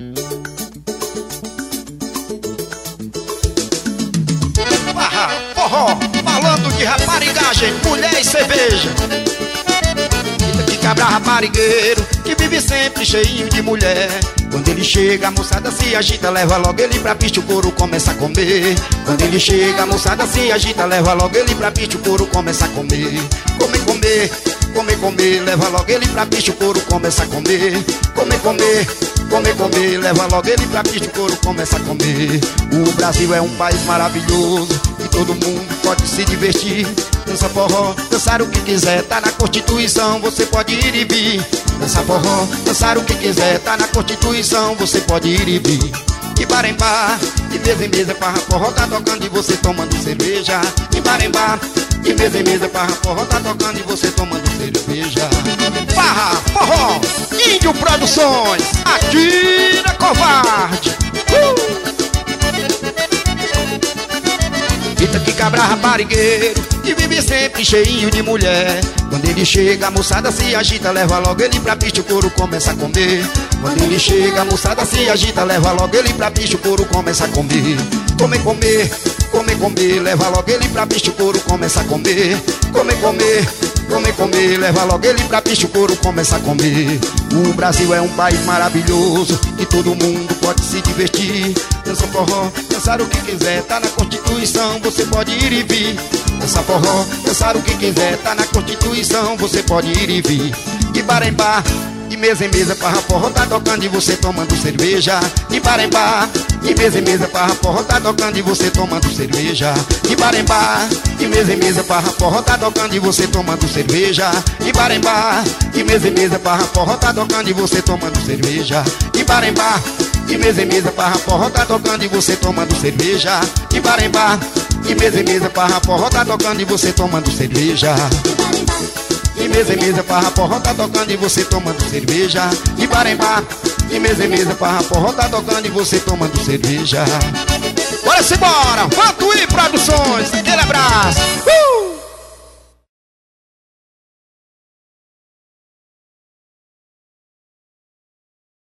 Barra, forró, falando de raparigagem, mulher e cerveja. Que cabra raparigueiro, que vive sempre cheinho de mulher. Quando ele chega, a moçada se agita, leva logo ele pra pista, o couro começa a comer. Quando ele chega, a moçada se agita, leva logo ele pra pista, o couro começa a comer. Comer, comer, comer, comer, leva logo ele pra pista, o couro começa a comer. Comer, comer, comer, comer, leva logo ele pra pista, o couro começa a comer. O Brasil é um país maravilhoso e todo mundo pode se divertir. Dança forró, dançar o que quiser, tá na Constituição, você pode ir e vir. Dança forró, dançar o que quiser, tá na Constituição, você pode ir e vir. De bar em bar, de mesa em mesa, parra forró tá tocando e você tomando cerveja. De bar em bar, de mesa em mesa, parra forró tá tocando e você tomando cerveja. Barra, forró, Índio Produções, aqui na Covarde. Eita que cabra raparigueiro, que vive sempre cheinho de mulher. Quando ele chega, a moçada se agita, leva logo ele pra pista, o couro começa a comer. Quando ele chega, a moçada se agita, leva logo ele pra pista, o couro começa a comer. Comer, comer, comer, comer, leva logo ele pra pista, o couro começa a comer. Comer, comer, comer, comer, leva logo ele pra pista, o couro começa a comer. O Brasil é um país maravilhoso e todo mundo pode se divertir. Dança forró, dançar o que quiser, tá na Constituição, você pode ir e vir. Dança forró, dançar o que quiser, tá na Constituição, você pode ir e vir. De bar em bar, de mesa em mesa, parra forró tá tocando e você tomando cerveja. De bar em bar, de mesa em mesa, parra forró tá tocando e você tomando cerveja. De bar em bar, de mesa em mesa, parra forró tá tocando e você tomando cerveja. De bar em bar, de mesa em mesa, parra forró tá tocando e você tomando cerveja. De bar em bar, de mesa em mesa, parra forró tá tocando e você tomando cerveja. De bar em bar, de mesa em mesa, parra forró tá tocando e você tomando cerveja. De mesa em mesa, parra forró tá tocando e você tomando cerveja. De bar em bar, de mesa em mesa, parra forró tá tocando e você tomando cerveja. Bora-se embora, Vantuí Produções, aquele abraço.